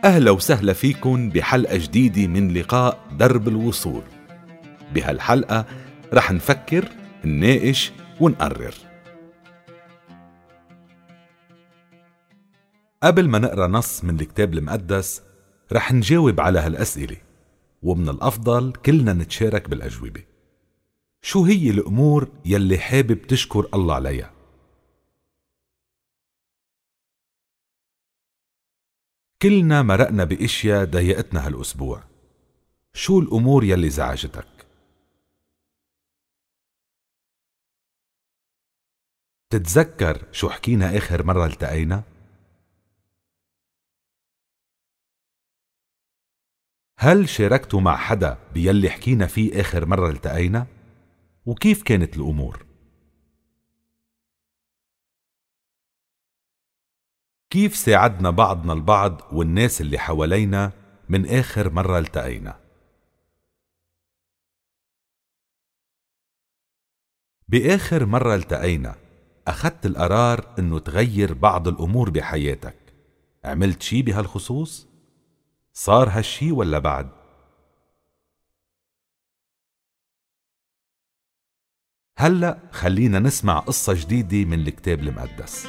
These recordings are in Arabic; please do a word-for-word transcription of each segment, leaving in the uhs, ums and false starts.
أهلا وسهلا فيكن بحلقة جديدة من لقاء درب الوصول. بهالحلقة رح نفكر، نناقش ونقرر. قبل ما نقرأ نص من الكتاب المقدس رح نجاوب على هالأسئلة، ومن الأفضل كلنا نتشارك بالأجوبة. شو هي الأمور يلي حابب تشكر الله عليها؟ كلنا مرقنا بإشياء ضايقتنا هالأسبوع. شو الأمور يلي زعجتك؟ تتذكر شو حكينا آخر مرة التقينا؟ هل شاركتوا مع حدا بيلي حكينا فيه آخر مرة التقينا؟ وكيف كانت الأمور؟ كيف ساعدنا بعضنا البعض والناس اللي حوالينا من آخر مرة التقينا؟ بآخر مرة التقينا أخذت القرار إنه تغير بعض الأمور بحياتك. عملت شي بهالخصوص؟ صار هالشي ولا بعد؟ هلأ خلينا نسمع قصة جديدة من الكتاب المقدس.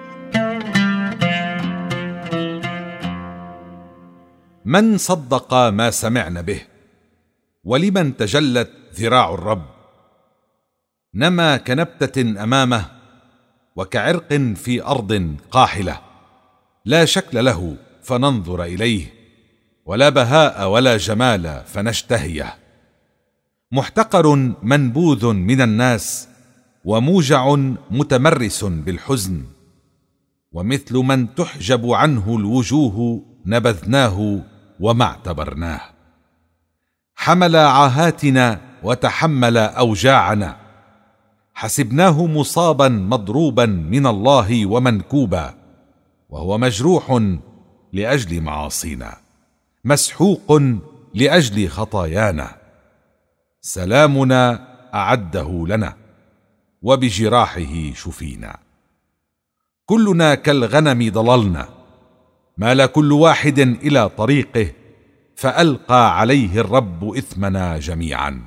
من صدق ما سمعنا به؟ ولمن تجلت ذراع الرب؟ نما كنبتة أمامه وكعرق في أرض قاحلة، لا شكل له فننظر إليه، ولا بهاء ولا جمال فنشتهيه. محتقر منبوذ من الناس، وموجع متمرس بالحزن، ومثل من تحجب عنه الوجوه نبذناه وما اعتبرناه. حمل عاهاتنا وتحمل أوجاعنا، حسبناه مصابا مضروبا من الله ومنكوبا، وهو مجروح لأجل معاصينا، مسحوق لأجل خطايانا. سلامنا أعده لنا، وبجراحه شفينا. كلنا كالغنم ضللنا، مال كل واحد إلى طريقه، فألقى عليه الرب إثمنا جميعا.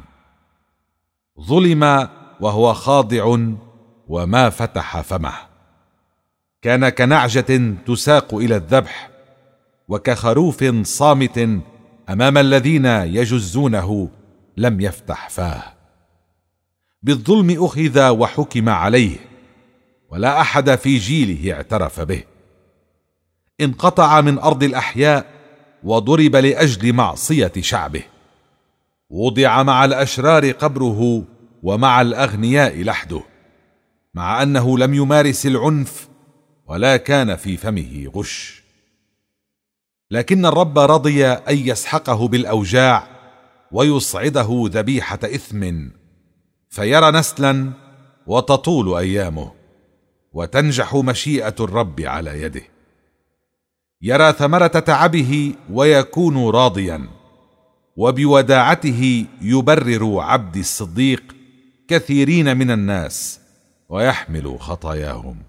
ظلم وهو خاضع وما فتح فمه، كان كنعجة تساق إلى الذبح، وكخروف صامت أمام الذين يجزونه لم يفتح فاه. بالظلم أخذ وحكم عليه، ولا أحد في جيله اعترف به. انقطع من أرض الأحياء، وضرب لأجل معصية شعبه. وضع مع الأشرار قبره، ومع الأغنياء لحده، مع أنه لم يمارس العنف ولا كان في فمه غش. لكن الرب رضي أن يسحقه بالأوجاع ويصعده ذبيحة إثم، فيرى نسلا وتطول أيامه، وتنجح مشيئة الرب على يده. يرى ثمرة تعبه ويكون راضيا، وبوداعته يبرر عبد الصديق كثيرين من الناس، ويحمل خطاياهم.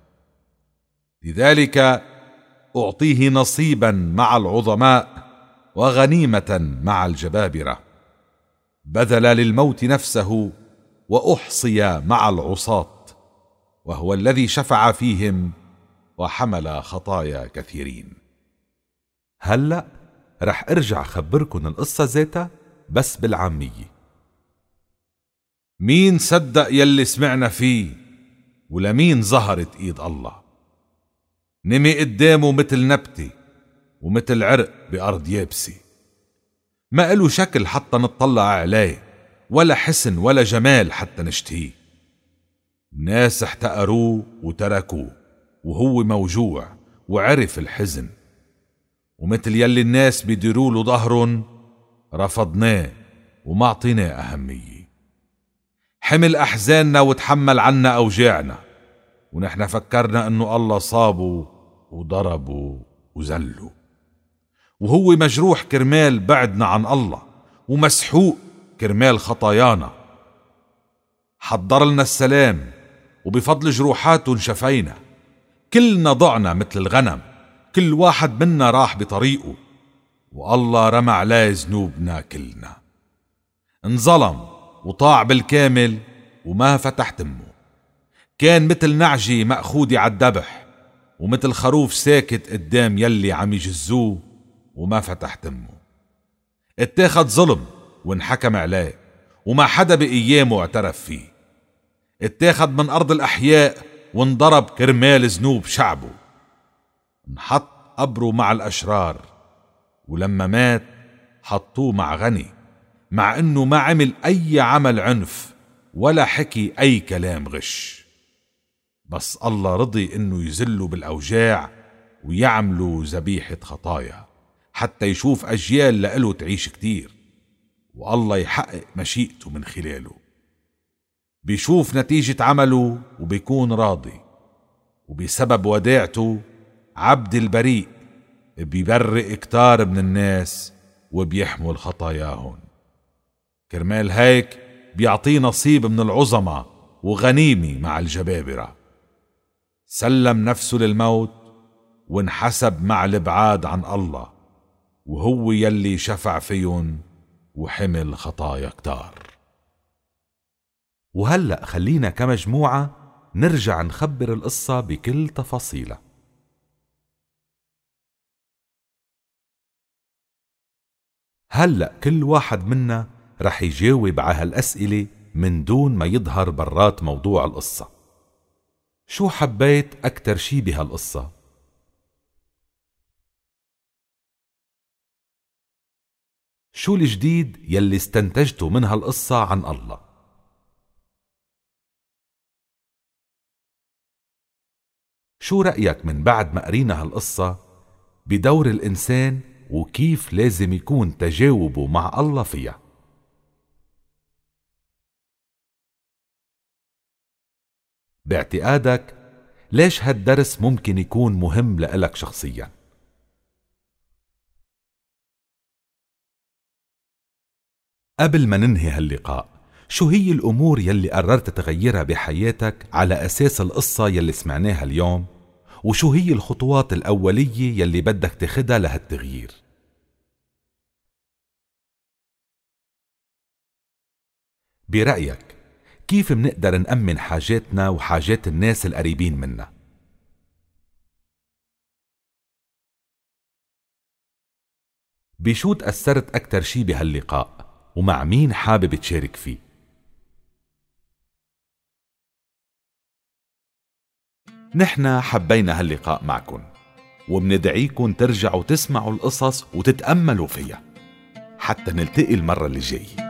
لذلك أعطيه نصيبا مع العظماء، وغنيمة مع الجبابرة. بذل للموت نفسه، وأحصي مع العصاة، وهو الذي شفع فيهم وحمل خطايا كثيرين. هلأ رح ارجع خبركن القصة ذاتها بس بالعامية. مين صدق يلي سمعنا فيه؟ ولمين ظهرت ايد الله؟ نمي قدامه مثل نبتة ومثل عرق بأرض يابسة، ما إله شكل حتى نطلع عليه، ولا حسن ولا جمال حتى نشتهيه. الناس احتقروه وتركوه، وهو موجوع وعرف الحزن. ومثل يلي الناس بيديروا له ظهرن، رفضناه وما اعطيناه أهمية. حمل أحزاننا وتحمل عنا أوجاعنا، ونحن فكرنا أنه الله صابه وضربه وزله، وهو مجروح كرمال بعدنا عن الله، ومسحوق كرمال خطايانا. حضر لنا السلام، وبفضل جروحاته شفينا. كلنا ضعنا مثل الغنم، كل واحد منا راح بطريقه، والله رمى عليه ذنوبنا كلنا. انظلم وطاع بالكامل وما فتح تمه. كان مثل نعجي مأخودي عالذبح، ومثل خروف ساكت قدام يلي عم يجزوه وما فتح تمه. اتاخد ظلم وانحكم عليه وما حدا بأيامه اعترف فيه. اتاخد من أرض الأحياء وانضرب كرمال ذنوب شعبه. انحط قبره مع الأشرار، ولما مات حطوه مع غني، مع انه ما عمل اي عمل عنف ولا حكي اي كلام غش. بس الله رضي انه يزلوا بالاوجاع ويعملوا ذبيحة خطايا حتى يشوف اجيال لإله تعيش كتير، والله يحقق مشيئته من خلاله. بيشوف نتيجة عمله وبيكون راضي، وبسبب وداعته عبد البريء بيبرئ كتار من الناس وبيحمل خطاياهم. كرمال هيك بيعطيه نصيب من العظمة وغنيمة مع الجبابرة. سلم نفسه للموت وانحسب مع الابعاد عن الله، وهو يلي شفع فيهم وحمل خطايا كتار. وهلأ خلينا كمجموعة نرجع نخبر القصة بكل تفاصيلها. هلأ كل واحد منا رح يجاوب على هالأسئلة من دون ما يظهر برات موضوع القصة. شو حبيت أكتر شي بهالقصة؟ شو الجديد يلي استنتجته من هالقصة عن الله؟ شو رأيك من بعد ما قرينا هالقصة بدور الإنسان وكيف لازم يكون تجاوبه مع الله فيها؟ باعتقادك ليش هالدرس ممكن يكون مهم لإلك شخصيا؟ قبل ما ننهي هاللقاء، شو هي الأمور يلي قررت تغيرها بحياتك على أساس القصة يلي سمعناها اليوم؟ وشو هي الخطوات الأولية يلي بدك تاخدها لهالتغيير؟ برأيك كيف منقدر نأمن حاجاتنا وحاجات الناس القريبين منا؟ بشو تأثرت أكتر شي بهاللقاء ومع مين حابب تشارك فيه؟ نحنا حبينا هاللقاء معكن ومندعيكن ترجعوا تسمعوا القصص وتتأملوا فيها حتى نلتقي المرة اللي جاي.